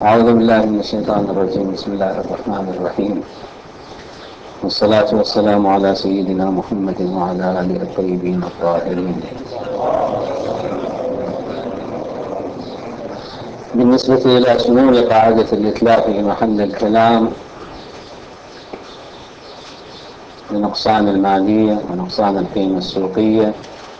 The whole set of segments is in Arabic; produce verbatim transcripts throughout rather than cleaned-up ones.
أعوذ بالله من الشيطان الرجيم. بسم الله الرحمن الرحيم، والصلاة والسلام على سيدنا محمد وعلى آله الطيبين الطاهرين. بالنسبة إلى شمول قاعدة الإتلاف في محل الكلام بنقصان المالية ونقصان القيمة السوقية،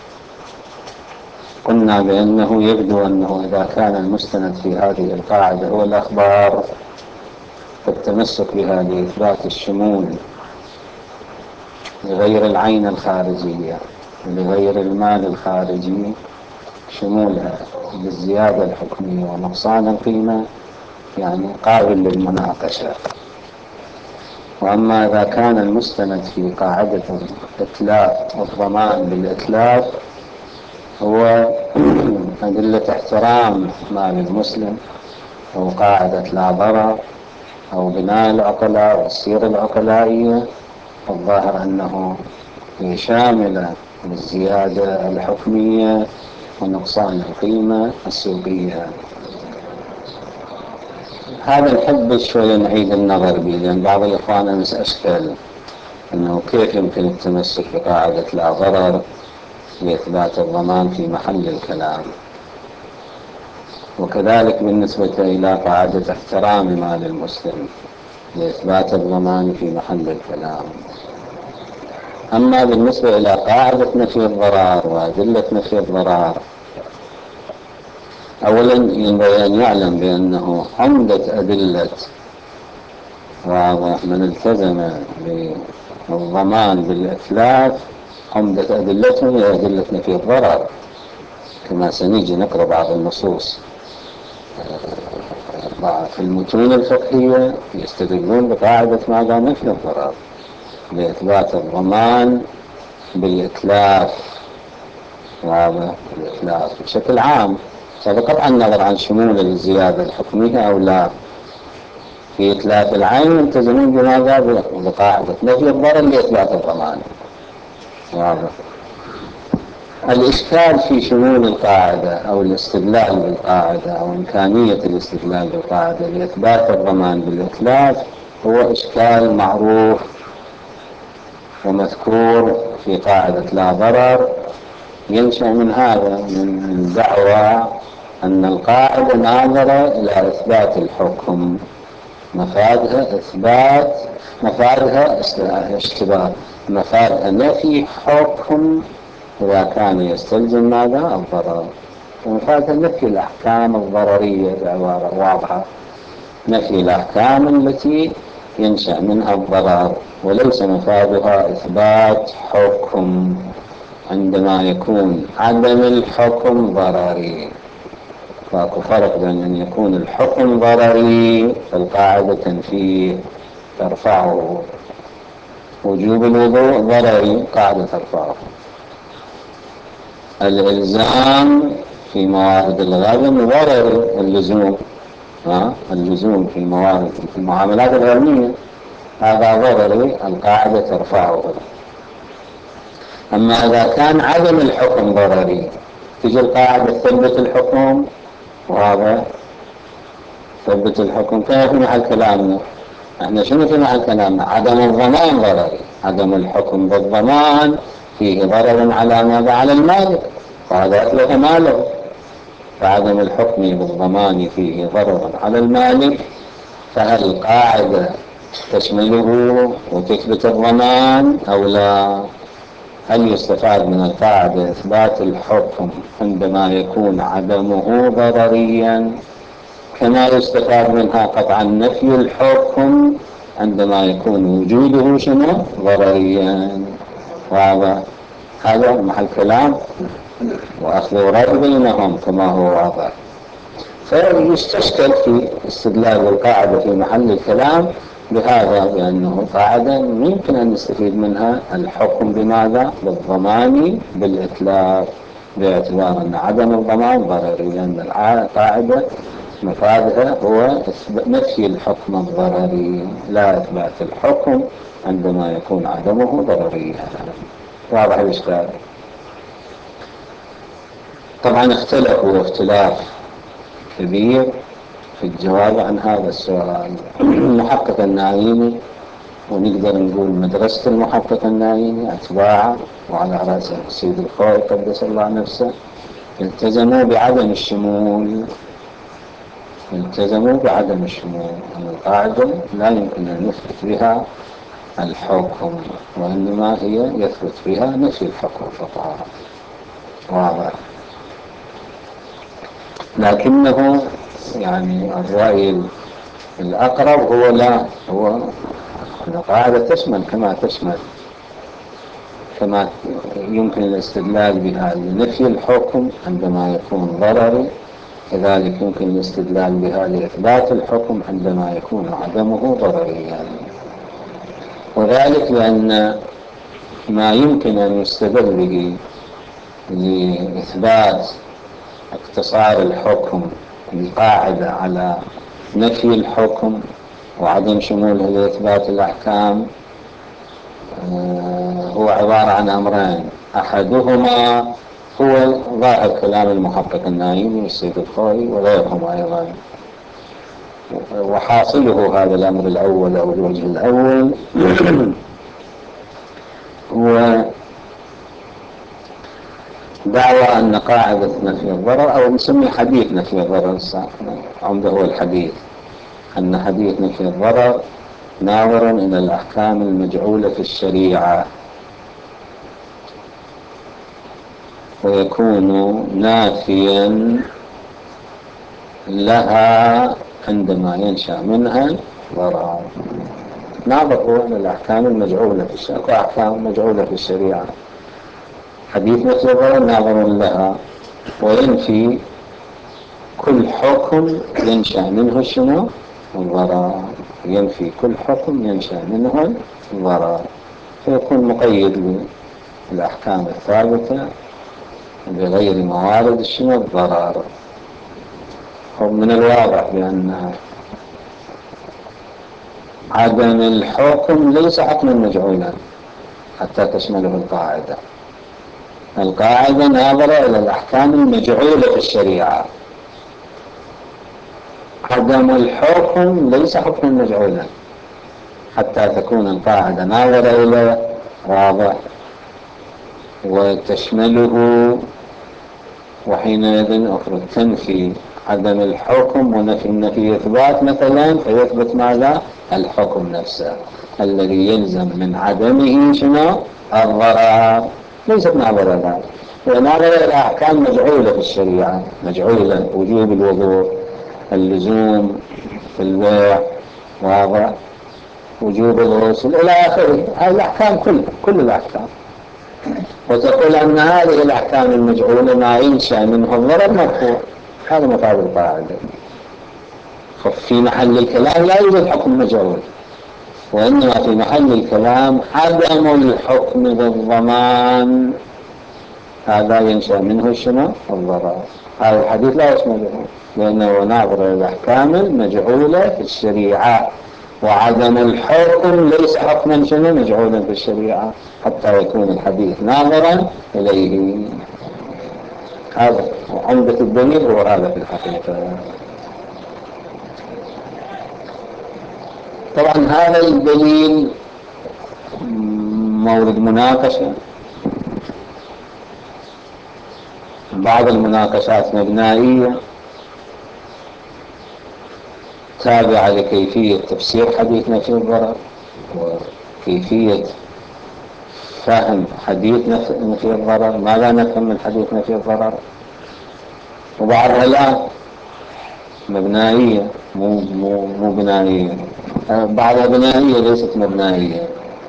قلنا بأنه يبدو أنه إذا كان المستند في هذه القاعدة هو الأخبار فالتمسك بها لإثبات الشمول لغير العين الخارجية ولغير المال الخارجي، شمولها بالزيادة الحكمية ونقصان القيمة يعني قابل للمناقشة. وأما إذا كان المستند في قاعدة الإتلاف والضمان بالإتلاف هو أدلة احترام مال المسلم أو قاعدة لا ضرر أو بناء العقلاء والسيرة العقلائية، الظاهر أنه شامل الزيادة الحكمية ونقصان القيمة السوقية. هذا نحب شوية نعيد النظر به، لأن بعض الإخوان أشكل أنه كيف يمكن التمسك بقاعدة لا ضرر لإثبات الضمان في محل الكلام، وكذلك بالنسبة إلى قاعدة احترام مال المسلم لإثبات الضمان في محل الكلام. أما بالنسبة إلى قاعدة نفي الضرر وأدلة نفي الضرر، أولا ينبغي أن يعلم بأنه عمدة أدلة واضح من التزم بالضمان بالإتلاف عمدة أدلتهم هي أدلة نفي الضرر، كما سنيجي نقرأ بعض النصوص في المتون الفقهية يستدلون بقاعدة ماذا؟ نفي الضرر لإثبات الضمان بالإتلاف، واضح؟ الإتلاف بشكل عام، بقطع النظر عن شمول الزيادة الحكمية أو لا. في إتلاف العين يلتزمون بماذا؟ بقاعدة نفي الضرر لإثبات الضمان، واضح؟ الإشكال في شمول القاعدة أو الاستدلال بالقاعدة أو إمكانية الاستدلال بالقاعدة لإثبات الضمان بالإتلاف هو إشكال معروف ومذكور في قاعدة لا ضرر، ينشأ من هذا، من دعوى أن القاعدة ناظرة إلى إثبات الحكم، مفادها إثبات، مفادها اشتباه، مفادها نفي حكم إذا كان يستلزم ماذا؟ الضرر، ومفادها نفي الأحكام الضررية بعبارة واضحة، نفي الأحكام التي ينشأ منها الضرر، وليس مفادها إثبات حكم عندما يكون عدم الحكم ضرري. فاكو فرق بين أن يكون الحكم ضرري فالقاعدة تنفيه ترفعه، وجوب الوضوء ضرري قاعدة ترفعه، الإلزام في موارد الغبن ضرري، اللزوم ها اللزوم في موارد في المعاملات الغبنية هذا ضرري، القاعدة ترفعه. أما إذا كان عدم الحكم ضرري تجي القاعدة تثبت الحكم، وهذا ثبت الحكم كيف في محل كلامنا؟ احنا شنو في محل كلامنا؟ عدم الضمان ضرري، عدم الحكم بالضمان فيه ضرر على ماذا؟ على المالك، وهذا أتلف ماله، فعدم الحكم بالضمان فيه ضرر على المالك، فهل القاعدة تشمله وتثبت الضمان أو لا؟ هل يستفاد من القاعدة إثبات الحكم عندما يكون عدمه ضرريا، كما يستفاد منها قطعا نفي الحكم عندما يكون وجوده شنو؟ ضرريا، واضح؟ هذا محل كلام وأخذ ورد بينهم كما هو واضح. فيستشكل في استدلال القاعدة في محل الكلام بهذا، لأنه قاعدة يمكن أن نستفيد منها الحكم بماذا؟ بالضمان بالإتلاف، باعتبار أن عدم الضمان ضرري، لأن القاعدة مفادها هو نفي الحكم الضرري لا إثبات الحكم عندما يكون عدمه ضرريا. واضح الإشكال؟ طبعا اختلفوا اختلاف كبير في الجواب عن هذا السؤال. المحقق النعيمي، ونقدر نقول مدرسة المحقق النعيمي أتباعه وعلى رأسه السيد الخوئي قدس الله نفسه، التزموا بعدم الشمول التزموا بعدم الشمول أن القاعدة لا يمكن أن نثبت بها الحكم، وإنما هي يثبت بها نفي الحكم فقط. واضح. لكنه يعني الرأي الأقرب هو لا هو القاعدة تشمل كما تشمل كما يمكن الاستدلال بها لنفي الحكم عندما يكون ضرري، كذلك يمكن الاستدلال بها لإثبات الحكم عندما يكون عدمه ضرريا. وذلك لأن ما يمكن أن يستدل به لإثبات اقتصار الحكم القاعدة على نفي الحكم وعدم شموله لإثبات الأحكام هو عبارة عن أمرين. أحدهما هو ظاهر كلام المحقق النعيمي والسيد الخوئي وغيرهم أيضا، وحاصله هذا الأمر الأول أو الوجه الأول هو دعوى أن قاعدة نفي الضرر، أو نسمي حديث نفي الضرر عنده هو الحديث، أن حديث نفي الضرر ناظر إلى الأحكام المجعولة في الشريعة، ويكون نافيا لها عندما ينشأ منها ضرر. ناظر إلى الأحكام المجعولة في الشريعة، أحكام مجعولة في الشريعة، حديث نفي الضرر ناظر لها، وينفي كل حكم ينشأ منه شنو؟ الضرر. ينفي كل حكم ينشأ منه الضرر، فيكون مقيد للأحكام الثابتة بغير موارد شنو الضرر. ومن الواضح بأن عدم الحكم ليس حكما مجعولا حتى تشمله القاعدة. القاعدة ناظرة إلى الأحكام المجعولة في الشريعة، عدم الحكم ليس حكما مجعولا حتى تكون القاعدة ناظرة إلى واضح وتشمله، وحينئذ أخرى تنفي عدم الحكم ونفي النفي إثبات مثلا، فيثبت ماذا؟ الحكم نفسه الذي يلزم من عدمه شنو؟ الضرر. ليست ناظرة ذلك، وناظرة إلى أحكام مجعولة في الشريعة، مجعولة وجوب الوضوء، اللزوم في البيع، واضح، وجوب الغسل إلى آخره، هذه الأحكام كلها كل الأحكام. وتقول أن هذه الأحكام المجعولة ما ينشأ منه الضرر مرفوع، هذا مفاد القاعدة. ففي محل الكلام لا يوجد حكم مجعول، وإنما في محل الكلام عدم الحكم بالضمان، هذا ينشأ منه شنو؟ الضرر. هذا الحديث لا يشمله، لأنه ناظر إلى الأحكام المجعولة في الشريعة، وعدم الحكم ليس حكما شنو مجعولا في الشريعة حتى يكون الحديث ناظرا إليه. هذا عمدة الدليل هو هذا في الحقيقة. طبعا هذا الدليل مورد مناقشة، بعض المناقشات مبنائية تابعة لكيفية تفسير حديث نفي الضرر وكيفية فهم حديث نفي الضرر، ما لا نفهم من حديث نفي الضرر، وبعضها لا مبنائية مو مو مو بنائية، بعضها بنائية ليست مبنائية.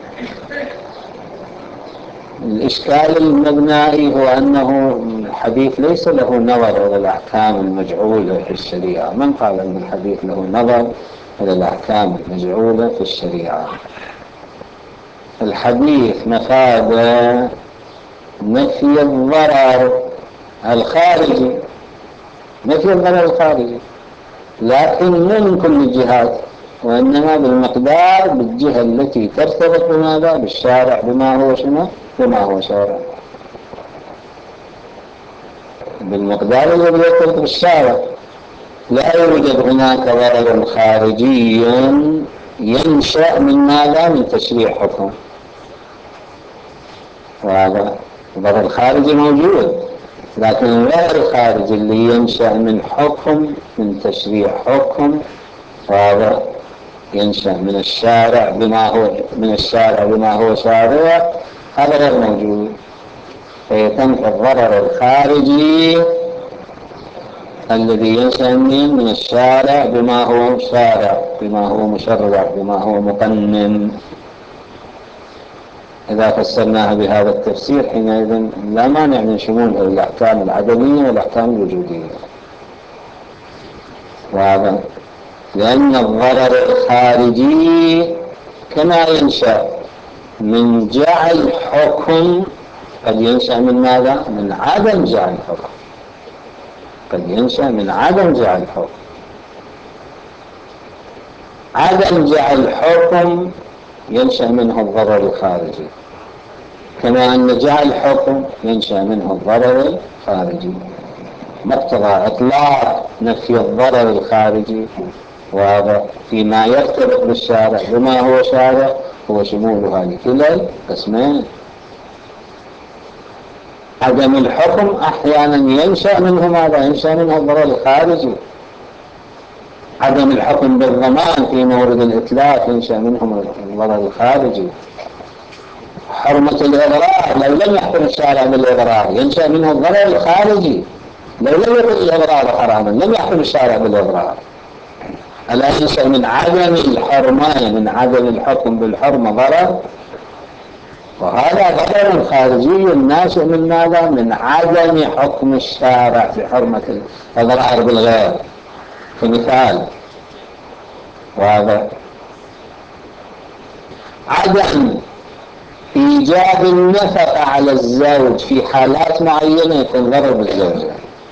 الإشكال المبنائي هو أنه الحديث ليس له نظر إلى الأحكام المجعولة في الشريعة. من قال أن الحديث له نظر إلى الأحكام المجعولة في الشريعة؟ الحديث مفاد نفي الضرر الخارجي، نفي الضرر الخارجي، لكن مو من كل الجهات، وإنما بالمقدار بالجهة التي ترتبط بماذا؟ بالشارع، بما هو شنو؟ بما هو شارع، بالمقدار الذي يرتبط بالشارع. لا يوجد هناك ضرر خارجي ينشأ من ماذا؟ من تشريع حكم. وهذا الضرر الخارجي موجود، لكن الضرر الخارجي اللي ينشأ من حكم، من تشريع حكم، وهذا ينشأ من الشارع بما هو من الشارع بما هو شارع، هذا غير موجود. فيتم الضرر الخارجي الذي ينشأ من الشارع بما هو شارع، بما هو مشرع، بما هو مقنن. إذا فسرناها بهذا التفسير حينئذ لا مانع من شمولها الأحكام العدمية والأحكام الوجودية. وهذا لأن الضرر الخارجي كما ينشأ من جعل حكم، قد ينشأ من ماذا؟ من عدم جعل حكم. قد ينشأ من عدم جعل حكم. عدم جعل حكم ينشأ منه الضرر الخارجي، كما أن جعل حكم ينشأ منه الضرر الخارجي. مقتضى إطلاق نفي الضرر الخارجي وهذا فيما يرتبط بالشارع بما هو شارع هو شمولها لكلا القسمين. عدم الحكم أحيانا ينشأ منه ماذا؟ ينشأ منه الضرر الخارجي. عدم الحكم بالضمان في مورد الإتلاف ينشأ منه الضرر الخارجي. حرمة الإضرار لو لم يحكم الشارع بالإضرار ينشأ منه الضرر الخارجي. لو لم يكن الإضرار حراما لم يحكم الشارع بالإضرار، ألا ينشأ من عدم الحرمان، من عدم الحكم بالحرمة ضرر؟ وهذا ضرر خارجي ناشئ من ماذا؟ من عدم حكم الشارع بحرمة الإضرار بالغير. كمثال، وهذا عدم إيجاب النفقة على الزوج في حالات معينة يكون ضرر بالزوجة،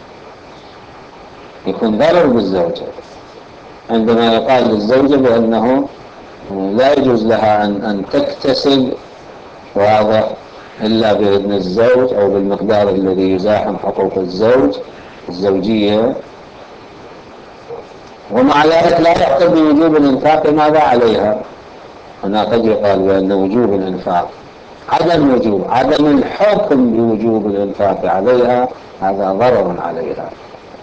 يكون ضرر بالزوجة. عندما يقال للزوجة بأنه لا يجوز لها أن, أن تكتسب وهذا إلا بإذن الزوج أو بالمقدار الذي يزاحم حقوق الزوج الزوجية، ومع ذلك لا يقتضي وجوب الإنفاق ماذا عليها. هنا قد يقال بأن وجوب الإنفاق عدم وجوب عدم الحكم بوجوب الإنفاق عليها هذا ضرر عليها.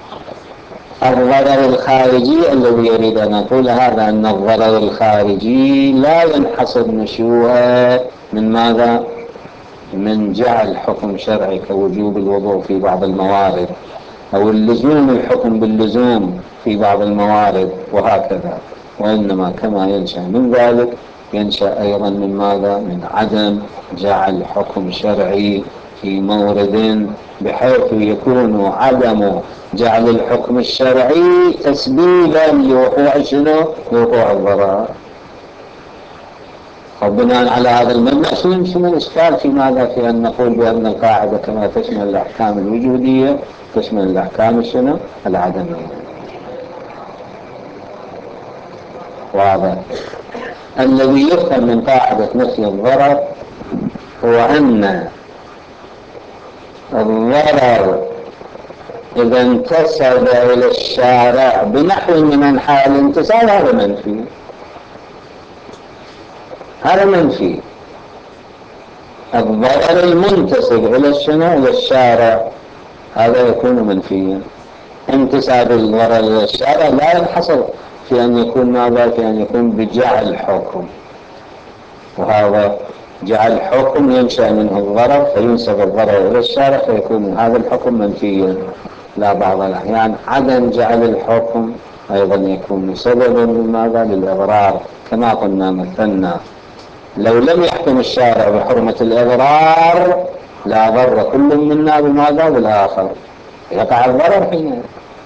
الضرر الخارجي الذي يريد أن أقول هذا أن الضرر الخارجي لا ينحصر نشوءه من ماذا؟ من جعل حكم شرعي كوجوب الوضوء في بعض الموارد أو اللزوم الحكم باللزوم في بعض الموارد وهكذا، وإنما كما ينشأ من ذلك ينشأ أيضا من ماذا؟ من عدم جعل حكم شرعي في مورد بحيث يكون عدم جعل الحكم الشرعي تسبيبا لوقوع شنو؟ لوقوع الضرر. وبناء على هذا المبنى شنو الإشكال في ماذا؟ في أن نقول بأن القاعدة كما تشمل الأحكام الوجودية تشمل الأحكام شنو؟ العدمية. واضح. الذي يفهم من قاعدة نفي الضرر هو أن الضرر إذا انتسب إلى الشارع بنحو من أنحاء الانتساب هذا منفي، هذا منفي. الضرر المنتسب إلى الشنو؟ إلى الشارع هذا يكون منفيا. انتساب الضرر إلى الشارع لا ينحصر في أن يكون ماذا؟ في أن يكون بجعل حكم، وهذا جعل حكم ينشأ منه الضرر فينسب الضرر إلى الشارع فيكون هذا الحكم منفيا. لا، بعض الأحيان عدم جعل الحكم أيضا يكون سببا لماذا؟ للإضرار. كما قلنا مثلنا لو لم يحكم الشارع بحرمة الإضرار لا ضر كل منا بماذا؟ بالآخر، يقع الضرر حينئذ.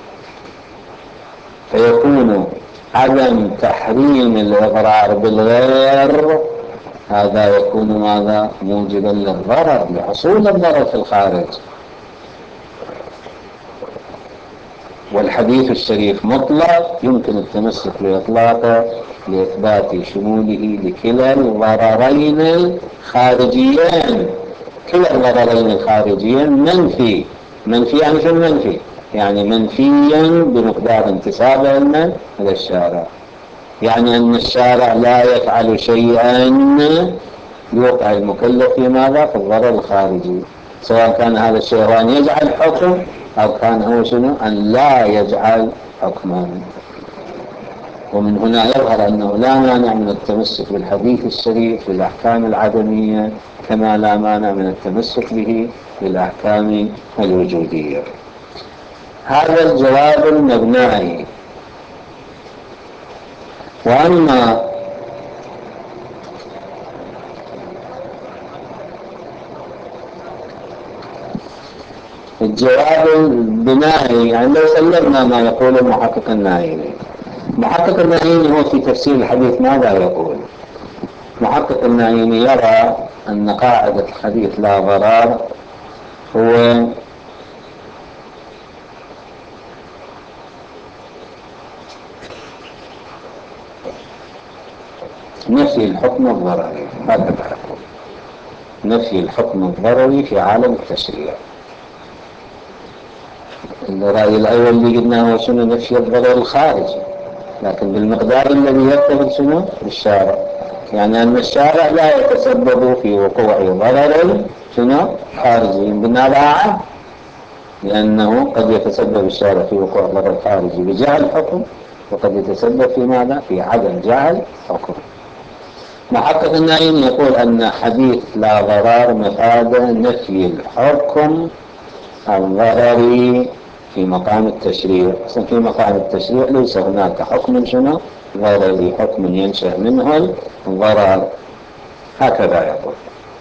فيكون عدم تحريم الإضرار بالغير هذا يكون ماذا؟ موجبا للضرر، لحصول الضرر في الخارج. والحديث الشريف مطلق يمكن التمسك بإطلاقه لإثبات شموله لكلا الضررين الخارجيين. كلا الضررين الخارجيين منفي. منفي يعني شو منفي؟ يعني منفيا بمقدار انتساب علما إلى الشارع، يعني أن الشارع لا يفعل شيئا يوقع المكلف في ماذا؟ في الضرر الخارجي، سواء كان هذا الشيء هو أن يجعل حكم أو كان هو شنو؟ أن لا يجعل حكما. ومن هنا يظهر أنه لا مانع من التمسك بالحديث الشريف في الأحكام العدمية كما لا مانع من التمسك به في الأحكام الوجودية. هذا الجواب المبنائي. وأما الجواب البنائي، يعني لو سلمنا ما يقول المحقق النائلي، محقق النائلي هو في تفسير الحديث ماذا يقول؟ محقق النائلي يرى أن قاعدة الحديث لا ضرر هو نفي الحكم الضرري، هكذا يقول، نفي الحكم الضرري في عالم التشريع. الرأي الأول اللي قلناه هو شنو؟ نفي الضرر الخارجي، لكن بالمقدار الذي يرتبط شنو؟ بالشارع، يعني أن الشارع لا يتسبب في وقوع ضرر شنو؟ خارجي. بناء لأنه قد يتسبب الشارع في وقوع ضرر خارجي بجعل حكم، وقد يتسبب في ماذا؟ في عدم جعل حكم. محقق النائم يقول أن حديث لا ضرر مفاده نفي الحكم الضرري في مقام التشريع. في مقام التشريع ليس هناك حكم شنو؟ ضرري، حكم ينشأ منه الضرر، هكذا يقول.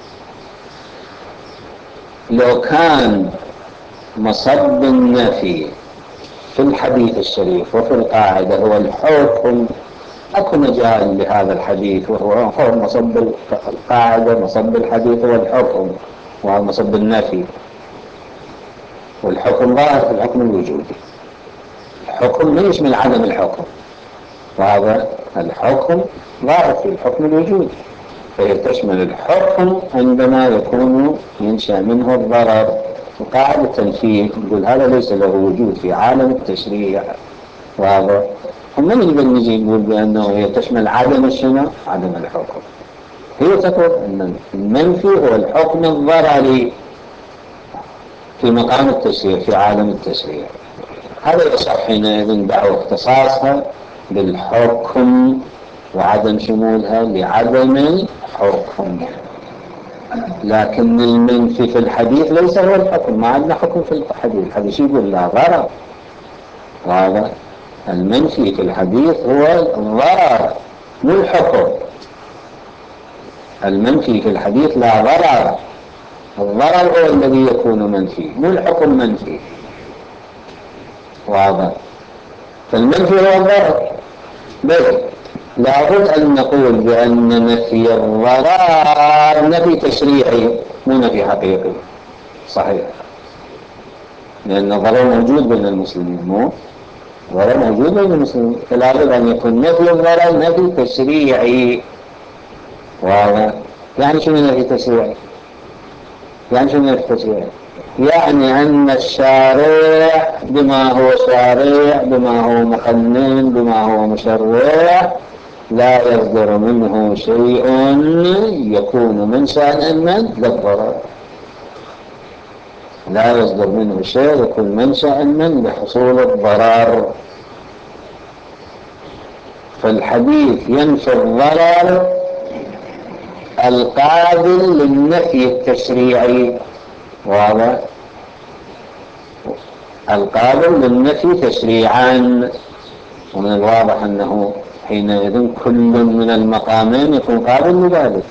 لو كان مصب النفي في الحديث الشريف وفي القاعدة هو الحكم، أكو مجال لهذا الحديث، وهو هو مصب القاعدة، مصب الحديث هو الحكم وهو مصب النفي، والحكم ظاهر في الحكم الوجودي. الحكم لا يشمل عدم الحكم، وهذا الحكم ظاهر في الحكم الوجودي، فهي تشمل الحكم عندما يكون ينشأ منه الضرر. وقاعدة التنفيذ يقول هذا ليس له وجود في عالم التشريع، وهذا هم من يقدر نجي نقول بأنه هي تشمل عدم الشنو؟ عدم الحكم. هي تقول أن المنفي هو الحكم الضرري في مقام التشريع في عالم التشريع. هذا يصح حينئذ دعوة اختصاصها بالحكم وعدم شمولها لعدم الحكم. لكن المنفي في الحديث ليس هو الحكم، ما عندنا حكم في الحديث. الحديث يقول لا ضرر، وهذا المنفي في الحديث هو الضرر مو الحكم. المنفي في الحديث لا ضرر، الضرر هو الذي يكون منفي مو الحكم منفي، واضح؟ فالمنفي هو الضرر. بل لابد أن نقول بأن نفي الضرر نفي تشريعي مو نفي حقيقي، صحيح، لأن الضرر موجود بين المسلمين، مو ضرر موجود بين المسلمين، فلا بد أن يكون نفي الضرر نفي تشريعي. واضح؟ يعني شنو نفي تشريعي؟ يعني شنو نفي تشريعي؟ يعني أن الشارع بما هو شارع، بما هو مقنن، بما هو مشرع، لا يصدر منه شيء يكون منشأ من للضرر، لا يصدر منه شيء يكون منشأ من لحصول الضرر. فالحديث ينفي الضرر القابل للنفي التشريعي، واضح؟ القابل للنفي تشريعا. ومن الواضح أنه حينئذ كل من المقامين يكون قابل لذلك.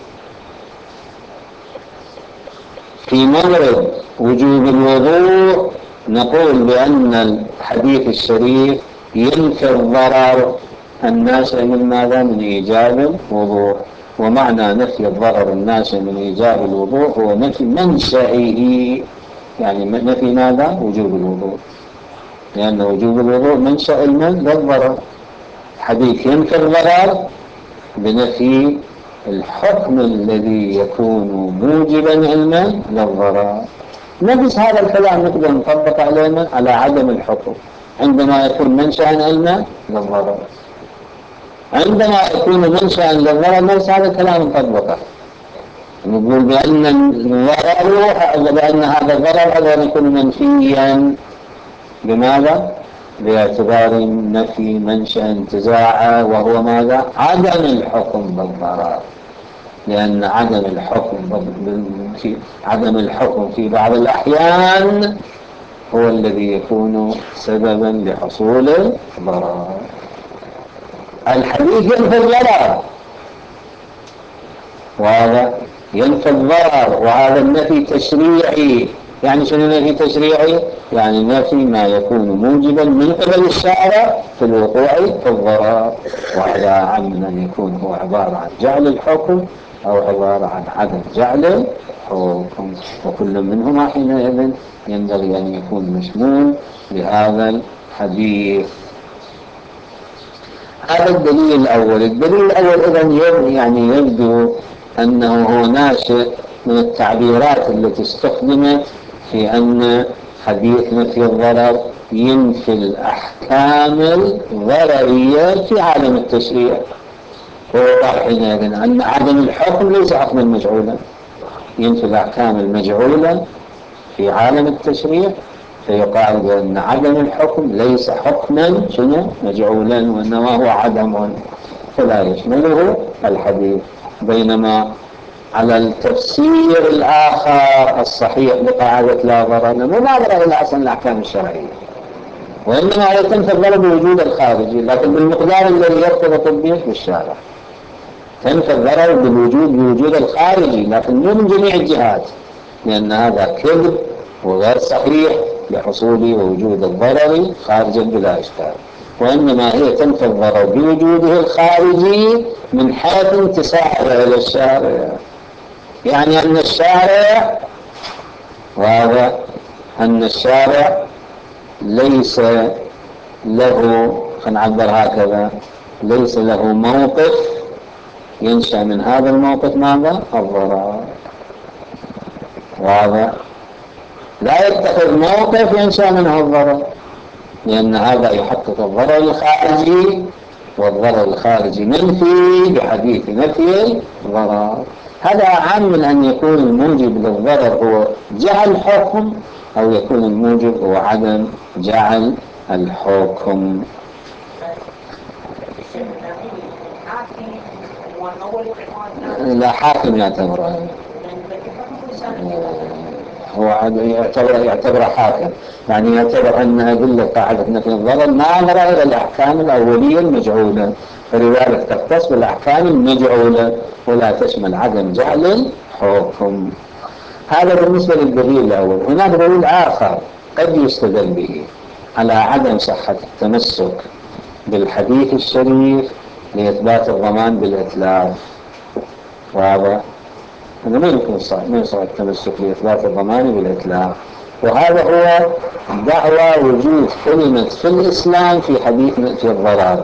في مورد وجوب الوضوء نقول بأن الحديث الشريف ينفي الضرر الناشئ من ماذا؟ من إيجاب الوضوء. ومعنى نفي الضرر الناشئ من إيجاب الوضوء هو نفي منشئه، يعني نفي ماذا؟ وجوب الوضوء، لأن وجوب الوضوء منشأ المن للضرر. حديث ينفي الضرر بنفي الحكم الذي يكون موجبا علما للضرر. نفس هذا الكلام نقدر نطبق علينا على عدم الحكم عندما يكون منشأ علما للضرر. عندما يكون منشأ للضرر نفس هذا الكلام نطبقه، نقول بأن الضرر بأن هذا الضرر هذا يكون منفيا. بماذا؟ باعتبار نفي منشأ انتزاعه، وهو ماذا؟ عدم الحكم بالضرر. لأن عدم الحكم في عدم الحكم في بعض الأحيان هو الذي يكون سببا لحصول الضرر. الحديث ينفي الضرر، وهذا ينفي الضرر، وهذا النفي تشريعي. يعني شنو نفي تشريعي؟ يعني نفي ما يكون موجبا من قبل الشارع في الوقوع في الضرر، وهذا عن أن يكون هو عبارة عن جعل الحكم أو عبارة عن عدم جعل الحكم، وكل منهما حينئذ ينبغي أن يكون مشمول بهذا الحديث. هذا الدليل الأول. الدليل الأول إذن يعني يبدو أنه هو ناشئ من التعبيرات التي استخدمت في أن حديث نفي الضرر ينفي الأحكام الضررية في عالم التشريع، ووضح حينئذ أن عدم الحكم ليس حكما مجعولا، ينفي الأحكام المجعولة في عالم التشريع، فيقال بأن عدم الحكم ليس حكما شنو مجعولا، وإنما هو عدم، فلا يشمله الحديث. بينما على التفسير الآخر الصحيح لقاعدة لا ضرر مو ناظرة إلى أصل الأحكام الشرعية، وإنما هي تنفي الضرر بوجود الخارجي، لكن بالمقدار الذي يرتبط به بالشارع. تنفي الضرر بالوجود بوجود الخارجي، لكن مو من جميع الجهات، لأن هذا كذب وغير صحيح لحصول ووجود الضرر خارجا بلا إشكال، وإنما هي تنفي الضرر بوجوده الخارجي من حيث انتسابه إلى الشارع. يعني أن الشارع وهذا أن الشارع ليس له، فنعبر هكذا، ليس له موقف ينشأ من هذا الموقف ماذا؟ الضرر. وهذا لا يتخذ موقف ينشأ منه الضرر، لأن هذا يحقق الضرر الخارجي، والضرر الخارجي منفي بحديث نفي الضرر. هذا عام من أن يكون الموجب للضرر هو جعل الحكم، أو يكون الموجب هو عدم جعل الحكم. لا، حاكم يعتبر، هو يعتبر يعتبر حاكم، يعني يعتبر أن أدلة قاعدة نفي الضرر ناظرة إلى الأحكام الأولية المجعولة، فلذلك تختص بالأحكام المجعولة ولا تشمل عدم جعل الحكم. هذا بالنسبة للدليل الأول. هناك دليل آخر قد يستدل به على عدم صحة التمسك بالحديث الشريف لإثبات الضمان بالإتلاف. وهذا أنه ما يمكن صح ما يصح التمسك لإثبات الضمان بالإتلاف، وهذا هو دعوى وجود كلمة في الإسلام في حديث في الضرر.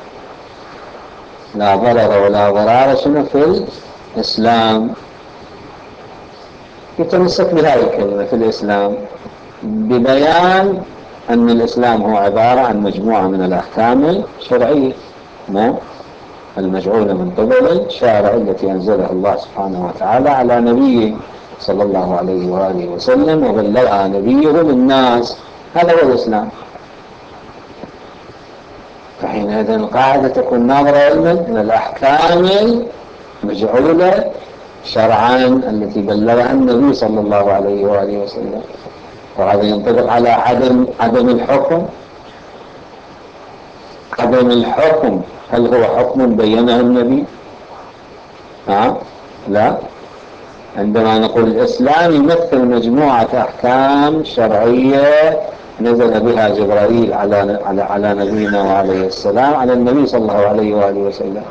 لا ضرر ولا ضرار شنو في الإسلام، يتمسك بهذه الكلمة في الإسلام ببيان أن الإسلام هو عبارة عن مجموعة من الأحكام الشرعية المجعولة من قبل الشارع التي أنزلها الله سبحانه وتعالى على نبيه صلى الله عليه وآله وسلم، وبلغها نبيه للناس. هذا هو الإسلام. فحينئذ القاعدة تكون ناظرة إلى الأحكام المجعولة شرعا التي بلغها النبي صلى الله عليه وآله وسلم، وهذا ينطبق على عدم عدم الحكم. عدم الحكم هل هو حكم بينه النبي؟ ها؟ لا. عندما نقول الإسلام يمثل مجموعة أحكام شرعية نزل بها جبرائيل على على على نبينا وعليه السلام على النبي صلى الله عليه وآله وسلم.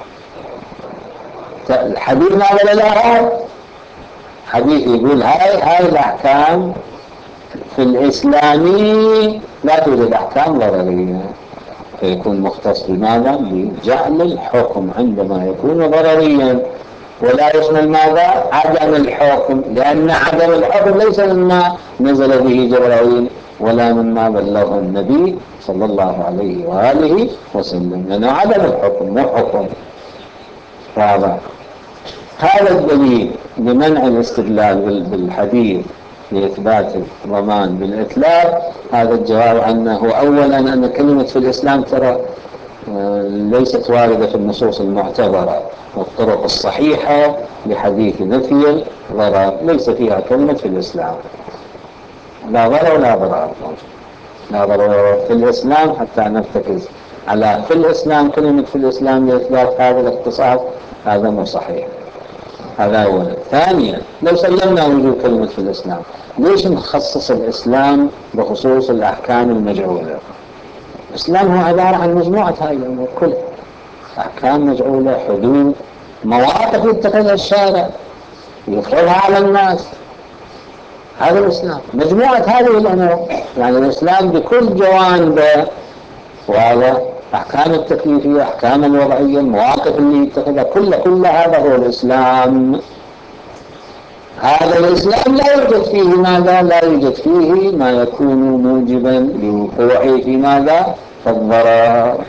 الحديث ماذا لها؟ حديث يقول هاي هاي الأحكام في الإسلامي لا توجد أحكام ضررية، فيكون مختص بماذا؟ بجعل الحكم عندما يكون ضرريا، ولا يشمل ماذا؟ عدم الحكم، لأن عدم الحكم ليس مما نزل به جبرائيل ولا مما بلغه النبي صلى الله عليه وآله وسلم، لأنه عدم الحكم مو حكم. واضح. هذا الدليل لمنع الاستدلال بالحديث لإثبات الضمان بالإتلاف. هذا الجواب عنه أولا أن كلمة في الإسلام ترى ليست واردة في النصوص المعتبرة والطرق الصحيحة لحديث نفي الضرر، ليس فيها كلمة في الإسلام، لا ضرر ولا ضرر. لا ضرر في الإسلام حتى نرتكز على في الإسلام، كلمة في الإسلام لإثبات هذا الاختصاص، هذا مو صحيح. هذا أولا. ثانيا، لو سلمنا وجود كلمة في الإسلام، ليش نخصص الإسلام بخصوص الأحكام المجعولة؟ الإسلام هو عبارة عن مجموعة هاي الأمور كلها، أحكام مجعولة، حدود، مواقف يتخذها الشارع يفرضها على الناس. هذا الإسلام، مجموعة هذه الأمور. يعني الإسلام بكل جوانبه، وهذا أحكام التكليفية، أحكام الوضعية، المواقف اللي يتخذها، كل كل هذا هو الإسلام. هذا الإسلام لا يوجد فيه ماذا؟ لا يوجد فيه ما يكون موجبا لوقوعه في ماذا؟ في الضرر.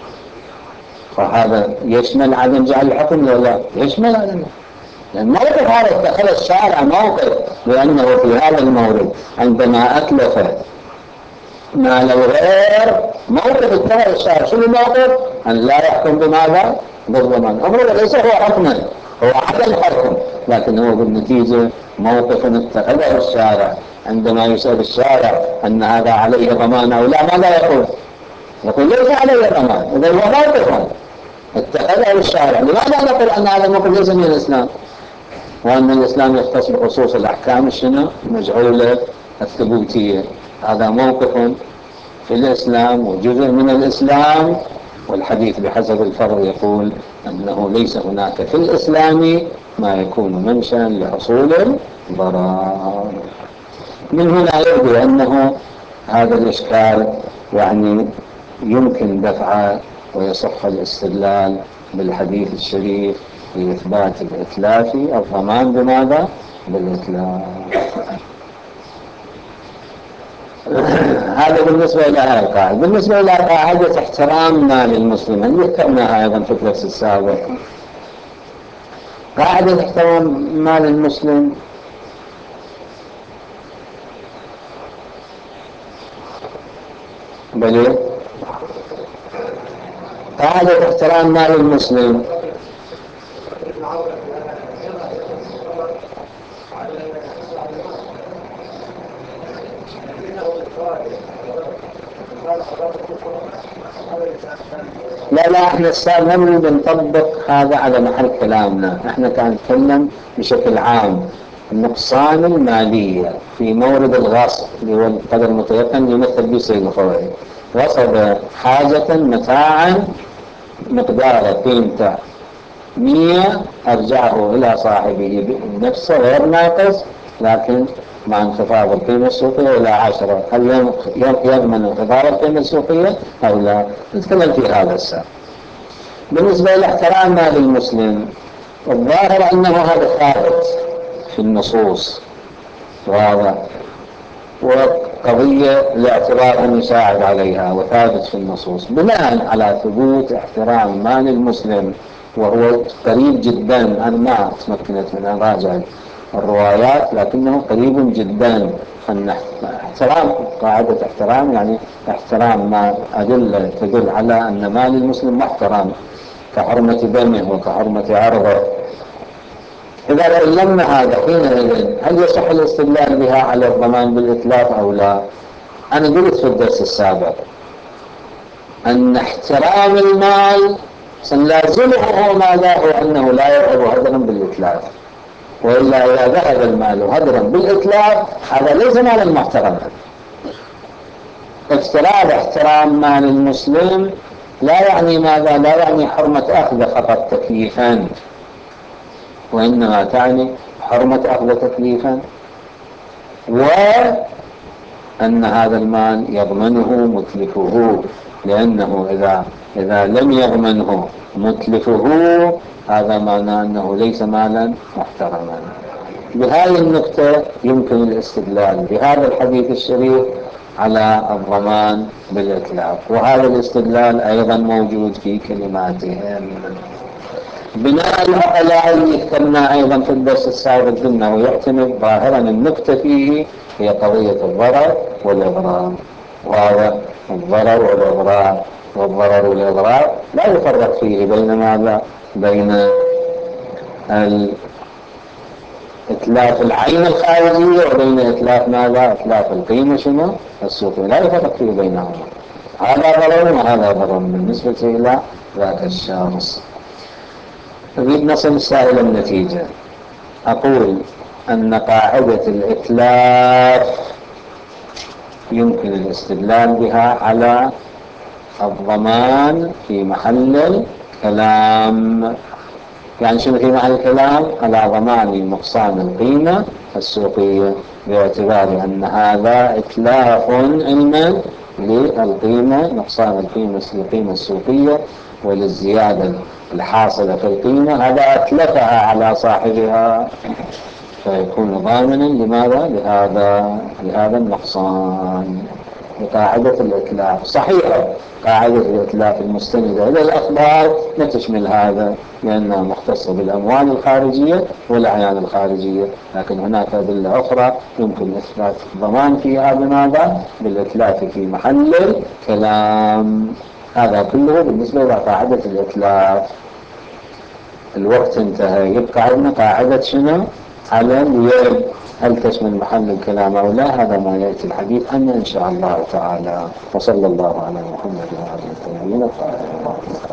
فهذا يشمل عدم جعل الحكم ولا لا؟ يشمل عدم. لأن موقف هذا اتخذ الشارع موقف، لأنه في هذا المورد عندما أتلف مال الغير موقف اتخذ الشارع. شو الموقف؟ أن لا يحكم بماذا؟ بالضمان. أمره ليس هو حكما، هو عدم حكم، لكن هو بالنتيجة موقف اتخذه الشارع. عندما يسأل الشارع أن هذا عليه ضمان أو لا، ماذا يقول؟ يقول ليس عليه ضمان. إذا هو موقف اتخذه الشارع. لماذا نقول أن هذا الموقف ليس من الإسلام؟ وأن الإسلام يختص بخصوص الأحكام الشنو؟ مجعولة الثبوتية. هذا موقف في الإسلام وجزء من الإسلام، والحديث بحسب الفرض يقول أنه ليس هناك في الإسلام ما يكون منشأ لحصول الضرر. من هنا يبدو أنه هذا الإشكال يعني يمكن دفعه، ويصح الاستدلال بالحديث الشريف لإثبات الإتلاف الضمان بماذا؟ بالإتلاف. هذا بالنسبة إلى هذا القاعدة. بالنسبة إلى قاعدة احترام مال المسلم، هل ذكرناها أيضا في الدرس السابق؟ قاعدة احترام مال المسلم بل قاعدة احترام مال المسلم لا لا احنا السابق بنطبق هذا على محل كلامنا. احنا كان نتكلم بشكل عام النقصان المالية في مورد الغاصب اللي هو القدر المتيقن يمثل به سيد الخوئي. غصب حاجة متاعا مقدار قيمته مية، أرجعه إلى صاحبه بنفسه غير ناقص، لكن مع انخفاض القيمة السوقية إلى عشرة. هل يضمن انخفاض القيمة السوقية أو لا؟ نتكلم في هذا السابق. بالنسبة إلى احترام مال المسلم، الظاهر أنه هذا ثابت في النصوص واضح، وقضية لاعتبار أن يساعد عليها، وثابت في النصوص بناء على ثبوت احترام مال المسلم، وهو قريب جدا. أنا ما تمكنت من أن أراجع الروايات، لكنه قريب جدا. أن احترام، قاعدة احترام يعني احترام ما أدلة تدل على أن مال المسلم محترم، كحرمة دمه وكحرمة عرضه. إذا علمنا هذا حينئذ هل يصح الاستدلال بها على الضمان بالإتلاف أو لا؟ أنا قلت في الدرس السابق أن احترام المال سنلازمه هو ماذا؟ هو أنه لا يذهب هدرا بالإتلاف، وإلا إذا ذهب المال هدرا بالإتلاف هذا ليس مالا محترما. افتراض احترام مال المسلم لا يعني ماذا؟ لا يعني حرمة أخذ فقط تكليفا، وإنما تعني حرمة أخذ تكليفا، وأن هذا المال يضمنه متلفه، لأنه إذا, إذا لم يضمنه متلفه هذا معناه أنه ليس مالا محترما. بهذه النقطة يمكن الاستدلال بهذا الحديث الشريف على الضمان بالإطلاق، وهذا الاستدلال أيضا موجود في كلماتهم. بناء على أن ذكرنا أيضا في الدرس السابق أنه يعتمد ظاهرا النقطة فيه هي قضية الضرر والإضرار، وهذا الضرر والإضرار والضرر والإضرار لا يفرق فيه بين ماذا؟ بين إتلاف العين الخارجية وبين إتلاف ماذا؟ إتلاف القيمة شنو؟ السوقية، لا يفرق فيه بينهما، هذا ضرر وهذا ضرر بالنسبة إلى ذاك الشخص. نريد نصل إلى النتيجة. أقول أن قاعدة الإتلاف يمكن الاستدلال بها على الضمان في محل الكلام. يعني شنو في محل الكلام؟ على ضمان نقصان القيمة السوقية، باعتبار أن هذا إتلاف علما للقيمة، نقصان القيمة القيمة السوقية وللزيادة الحاصلة في القيمة، هذا أتلفها على صاحبها، فيكون ضامنا لماذا؟ لهذا لهذا النقصان. قاعدة الإتلاف صحيحة، قاعدة الإتلاف المستندة إلى الأخبار لا تشمل هذا، لأنها مختصة بالأموال الخارجية والأعيان الخارجية، لكن هناك أدلة أخرى يمكن إثبات الضمان فيها بماذا؟ بالإتلاف في محل الكلام. هذا كله بالنسبة إلى قاعدة الإتلاف. الوقت انتهى، يبقى عندنا قاعدة شنو؟ على اليد، هل تشمل محل الكلام أو لا؟ هذا ما يأتي الحديث عنه إن شاء الله تعالى. وصلى الله على محمد وعلى آله وصحبه.